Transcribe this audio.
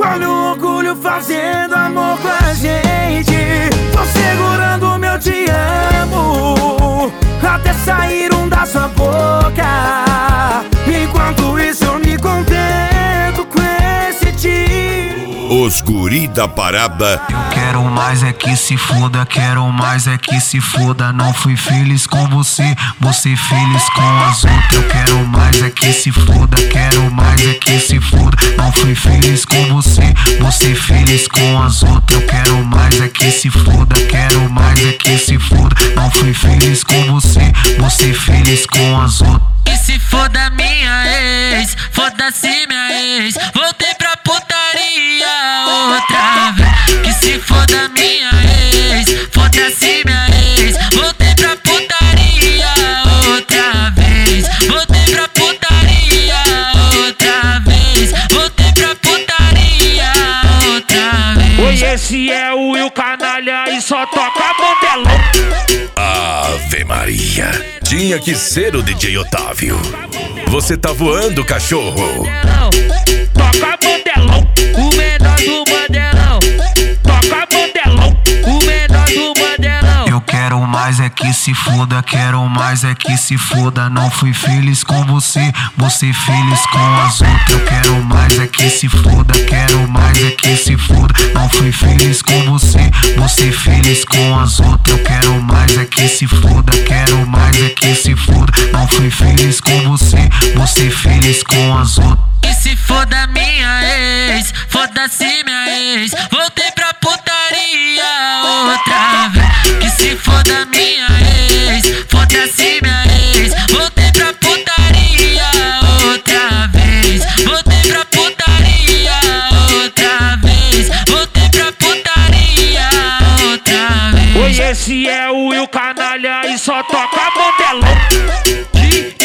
Olha o orgulho fazendo amor com a gente. Tô segurando meu te amo até sair da sua boca. Enquanto isso eu me contento com esse tipo. Os guri da parada. Eu quero mais é que se foda, quero mais é que se foda. Não fui feliz com você, você feliz com as outras. Eu quero mais é que se foda, quero mais é que se foda. Não fui feliz com você, você feliz com as outras. Eu quero mais é que se foda, quero mais é que se foda. Não fui feliz com você, você feliz com as outras. Que se foda minha ex, foda-se minha ex. Voltei pra putaria outra vez. Que se foda minha ex, foda-se minha ex. Voltei pra putaria outra vez. Voltei pra putaria outra vez. Voltei pra putaria outra vez. Oi, esse é o Will Canalha e só toca modelão. Ave Maria. Tinha que ser o DJ Otávio. Você tá voando, cachorro. Toca modelão, O menor do modelão. toca modelão. O menor do modelão. Eu quero mais é que se foda, quero mais é que se foda. Não fui feliz com você, você feliz com as outras. Eu quero mais é que se foda, quero mais é que se foda. Não fui feliz com você, você feliz com as outras. Eu quero mais é que se foda, quero mais é que se foda. Não fui feliz com você, você feliz com as outras. Que se foda minha ex, foda-se minha ex. Voltei pra putaria outra vez. Que se foda minha ex, foda-se minha ex. Voltei pra putaria outra vez. Voltei pra putaria outra vez. Voltei pra putaria outra vez. Oi, esse é o Will Canalha e só toca modelão.